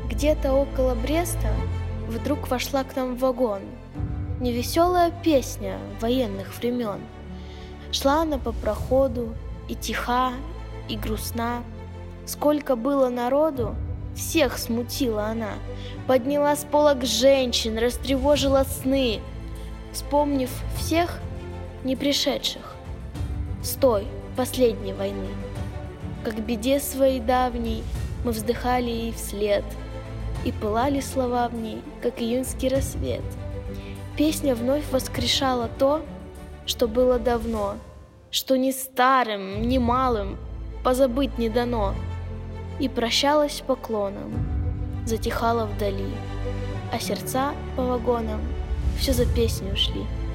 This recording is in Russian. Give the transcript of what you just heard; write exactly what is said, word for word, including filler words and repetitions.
Где-то около Бреста вдруг вошла к нам в вагон невеселая песня военных времен. Шла она по проходу, и тиха, и грустна. Сколько было народу, всех смутила она. Подняла с полок женщин, растревожила сны, вспомнив всех не пришедших с той последней войны. Как беде своей давней мы вздыхали ей вслед, и пылали слова в ней, как июньский рассвет. Песня вновь воскрешала то, что было давно, что ни старым, ни малым позабыть не дано, и прощалась с поклоном, затихала вдали, а сердца по вагонам все за песней ушли.